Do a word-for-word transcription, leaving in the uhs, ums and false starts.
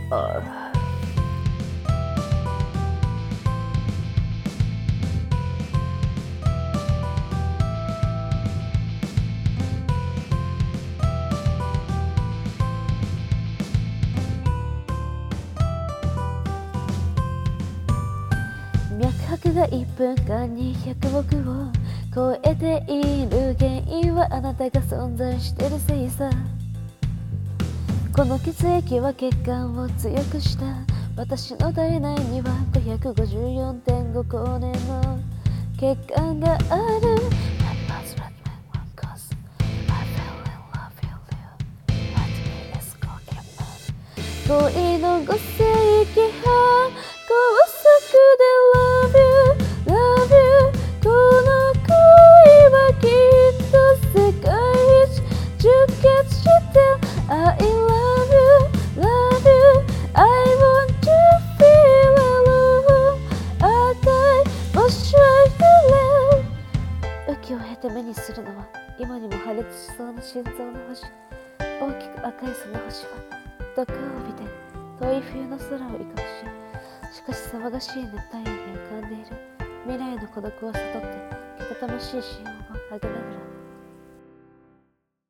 あ脈拍がいっぷんかんにひゃくおくを超えている原因はあなたが存在してるせいさ。この血液は血管を強くした。私の体内には ごひゃくごじゅうよんてんご 光年の血管がある。恋のご世紀派高速で Love you, Love you この恋はきっと世界一充血して I love you, love you I want to feel alone 赤い星は揺れる。雨季を経て目にするのは今にも破裂しそうな心臓の星。大きく赤いその星は毒を帯びて遠い冬の空を生かし、しかし騒がしい熱帯夜に浮かんでいる未来の孤独を悟ってけたたましい死音を上げながら